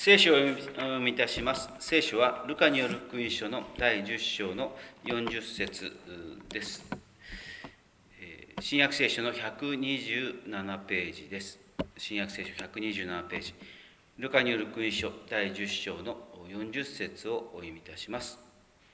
聖書をお読みいたします。聖書はルカによる福音書の第10章の40節です。新約聖書の127ページです。新約聖書127ページ。ルカによる福音書第10章の40節をお読みいたします。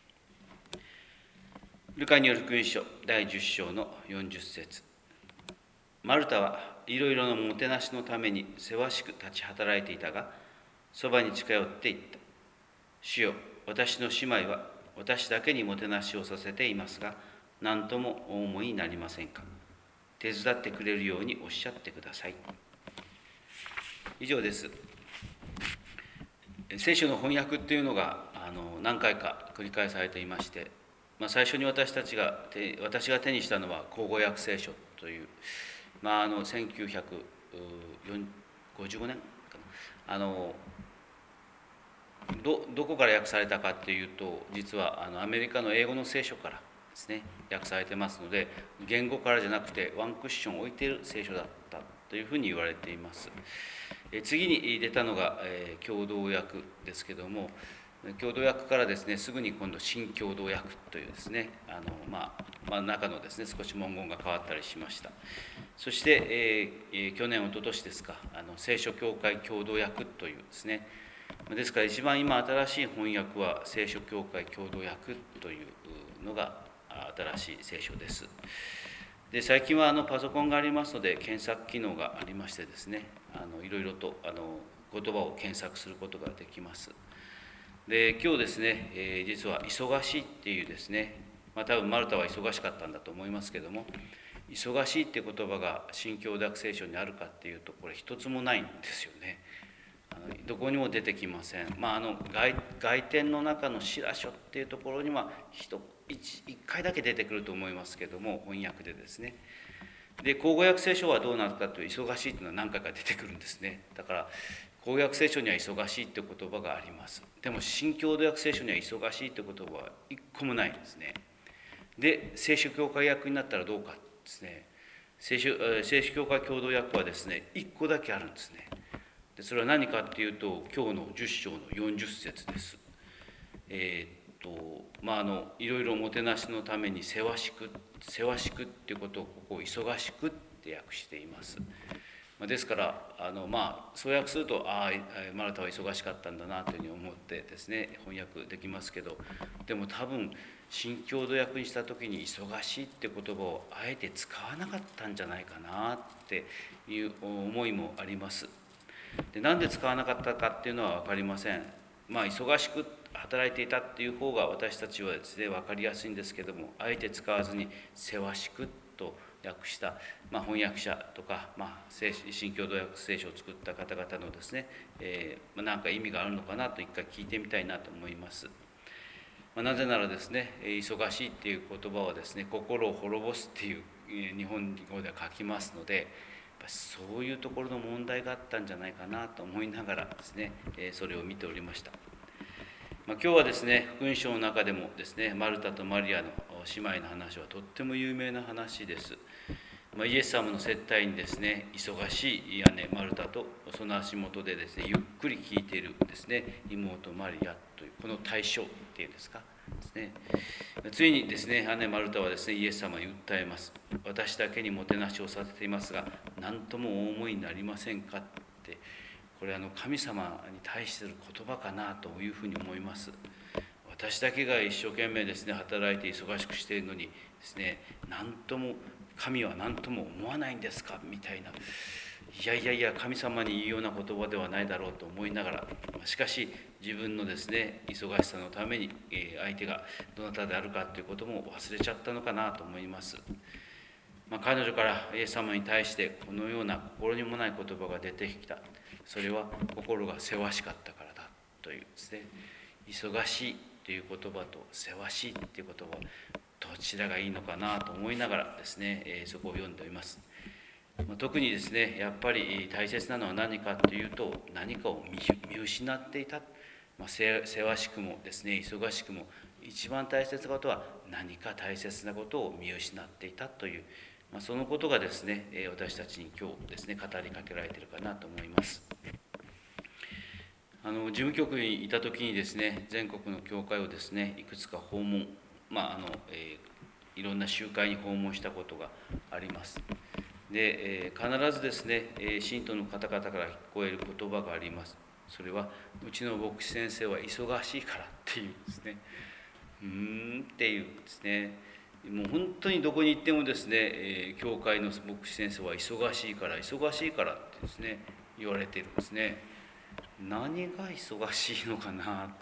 ルカによる福音書第10章の40節。マルタはいろいろなもてなしのためにせわしく立ち働いていたが、そばに近寄って言った。主よ、私の姉妹は私だけにもてなしをさせていますが、何ともお思いになりませんか。手伝ってくれるようにおっしゃってください。以上です。聖書の翻訳というのが何回か繰り返されていまして、最初に私が手にしたのは口語訳聖書という、1955年かな。どこから訳されたかっていうと、実はアメリカの英語の聖書からですね、訳されてますので、言語からじゃなくてワンクッション置いている聖書だったというふうに言われています。次に出たのが共同訳ですけども、共同訳からですね、すぐに今度新共同訳というですね、中のですね、少し文言が変わったりしました。そして、去年、一昨年ですか、聖書協会共同訳というですね、ですから一番今新しい翻訳は聖書協会共同訳というのが新しい聖書です。で、最近はパソコンがありますので検索機能がありましてですね、いろいろと言葉を検索することができます。で、今日ですね、実は忙しいっていうですね、多分マルタは忙しかったんだと思いますけども、忙しいって言葉が新共同訳聖書にあるかっていうと、これ一つもないんですよね。どこにも出てきません。外典の中のシラ書っていうところには1回だけ出てくると思いますけども、翻訳でですね。で、口語訳聖書はどうなるかというと、忙しいというのは何回か出てくるんですね。だから口語訳聖書には忙しいって言葉があります。でも新共同訳聖書には忙しいって言葉は一個もないんですね。で、聖書教会訳になったらどうかですね。聖書教会共同訳はですね、1個だけあるんですね。で、それは何かっていうと、今日の10章の40節です。いろいろもてなしのためにせわしくっていうことをここを忙しくって訳しています。ですからそう訳するとマルタは忙しかったんだなというふうに思ってですね、翻訳できますけど、でも多分新共同訳にした時に忙しいって言葉をあえて使わなかったんじゃないかなっていう思いもあります。で、なんで使わなかったかっていうのは分かりません。忙しく働いていたっていう方が私たちはですね、分かりやすいんですけども、あえて使わずにせわしくと訳した、翻訳者とか、新共同訳聖書を作った方々のですね、何か意味があるのかなと一回聞いてみたいなと思います。なぜならですね、忙しいっていう言葉はですね、心を滅ぼすっていう日本語では書きますので、そういうところの問題があったんじゃないかなと思いながらですね、それを見ておりました。今日はですね、福音書の中でもですね、マルタとマリアの姉妹の話はとっても有名な話です。イエス様の接待にですね、忙しい姉マルタとその足元でですね、ゆっくり聞いているですね、妹マリアというこの対象っていうんですかですね。ついにですね、姉マルタはですね、イエス様に訴えます。私だけにもてなしをさせていますが、何ともお思いになりませんかって、これ神様に対する言葉かなというふうに思います。私だけが一生懸命ですね、働いて忙しくしているのにですね、神は何とも思わないんですかみたいな、いや神様に言うような言葉ではないだろうと思いながら、しかし自分のですね、忙しさのために相手がどなたであるかということも忘れちゃったのかなと思います。彼女からイエス様に対してこのような心にもない言葉が出てきた。それは心がせわしかったからだというですね、忙しいという言葉とせわしいという言葉、どちらがいいのかなと思いながらですね、そこを読んでおります。特にですね、やっぱり大切なのは何かというと、何かを見失っていた。せわしくもですね、忙しくも、一番大切なことは何か大切なことを見失っていたという、そのことがですね、私たちに今日ですね、語りかけられているかなと思います。 事務局にいた時にですね、全国の教会をですねいくつか訪問、いろんな集会に訪問したことがあります。で、必ずですね信徒の方々から聞こえる言葉があります。それは、うちの牧師先生は忙しいからっていうんですね。っていうんですね。もう本当にどこに行ってもですね、教会の牧師先生は忙しいからってですね言われているんですね。何が忙しいのかなって、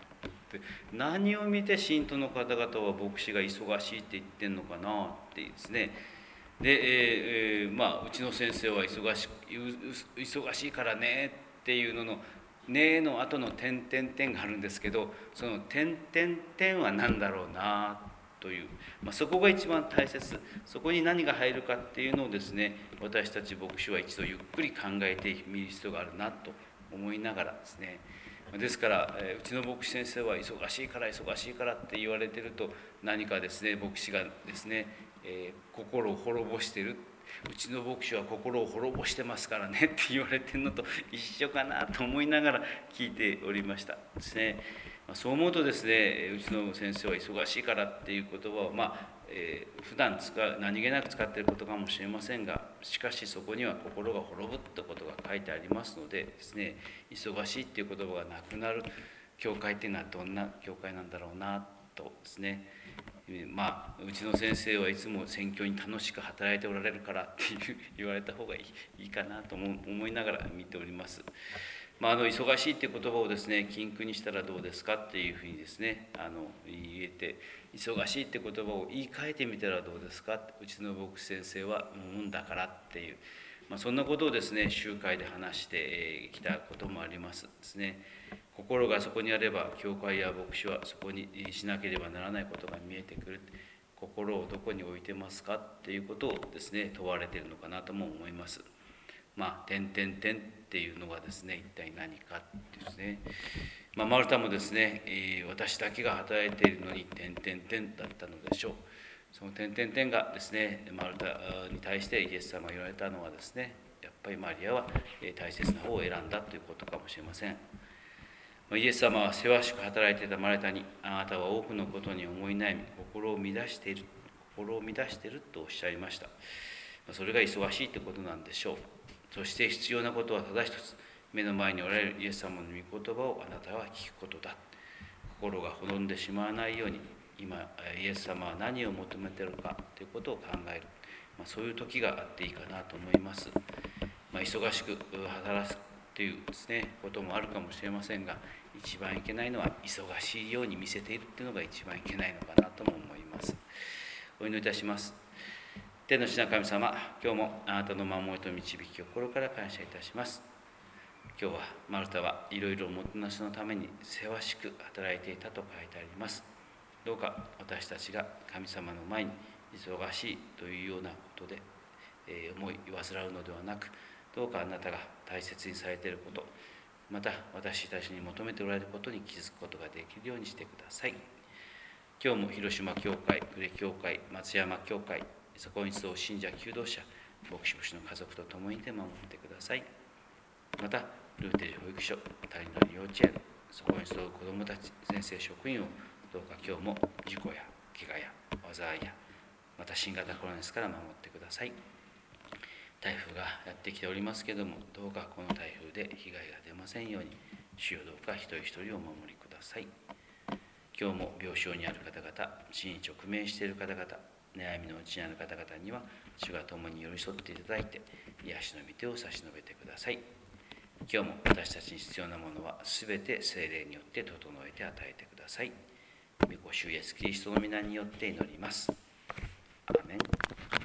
何を見て信徒の方々は牧師が忙しいって言ってんのかなってですね。で、うちの先生は忙しいからねっていうののねの後の点々点があるんですけど、その点々点は何だろうなという、そこが一番大切。そこに何が入るかっていうのをですね、私たち牧師は一度ゆっくり考えてみる必要があるなと思いながらですね。ですから、うちの牧師先生は忙しいからって言われてると、何かですね牧師がですね、心を滅ぼしてる、うちの牧師は心を滅ぼしてますからねって言われてるのと一緒かなと思いながら聞いておりましたですね。そう思うとですね、うちの先生は忙しいからっていう言葉を普段何気なく使っていることかもしれませんが、しかしそこには心が滅ぶってことが書いてありますのでですね、忙しいっていう言葉がなくなる教会っていうのはどんな教会なんだろうなとですね。うちの先生はいつも選挙に楽しく働いておられるからって言われた方がいいかなと思いながら見ております。忙しいっていう言葉をですね禁句にしたらどうですかっていうふうにですね言えて、忙しいって言葉を言い換えてみたらどうですか、うちの牧師先生はだからっていう、そんなことをですね集会で話してきたこともありますですね。心がそこにあれば教会や牧師はそこにしなければならないことが見えてくる。心をどこに置いてますかっていうことをですね問われているのかなとも思います。点々点っていうのがですね一体何かですね。マルタもですね、私だけが働いているのに点々点だったのでしょう。その点々点がですねマルタに対してイエス様が言われたのはですね、やっぱりマリアは大切な方を選んだということかもしれません。イエス様はせわしく働いていたマルタに、あなたは多くのことに思い悩み心を乱しているとおっしゃいました。それが忙しいということなんでしょう。そして必要なことはただ一つ、目の前におられるイエス様の御言葉をあなたは聞くことだ。心が滅んでしまわないように、今イエス様は何を求めているかということを考える、そういう時があっていいかなと思います。忙しく働くというですねこともあるかもしれませんが、一番いけないのは忙しいように見せているというのが一番いけないのかなとも思います。お祈りいたします。天の父なる神様、今日もあなたの守りと導きを心から感謝いたします。今日はマルタはいろいろおもてなしのためにせわしく働いていたと書いてあります。どうか私たちが神様の前に忙しいというようなことで思い煩うのではなく、どうかあなたが大切にされていること、また私たちに求めておられることに気づくことができるようにしてください。今日も広島教会、呉教会、松山教会、そこに集う信者求道者、牧師の家族と共に守ってください。またルーテージ保育所、谷の幼稚園、そこに集う子どもたち、先生職員をどうか今日も事故や怪我や災いや、また新型コロナから守ってください。台風がやってきておりますけれども、どうかこの台風で被害が出ませんように、主よどうか一人一人をお守りください。今日も病床にある方々、死に直面している方々、悩みのうちにある方々には、主が共に寄り添っていただいて、癒しの御手を差し伸べてください。今日も私たちに必要なものは、すべて聖霊によって整えて与えてください。御子主イエスキリストの皆によって祈ります。アーメン。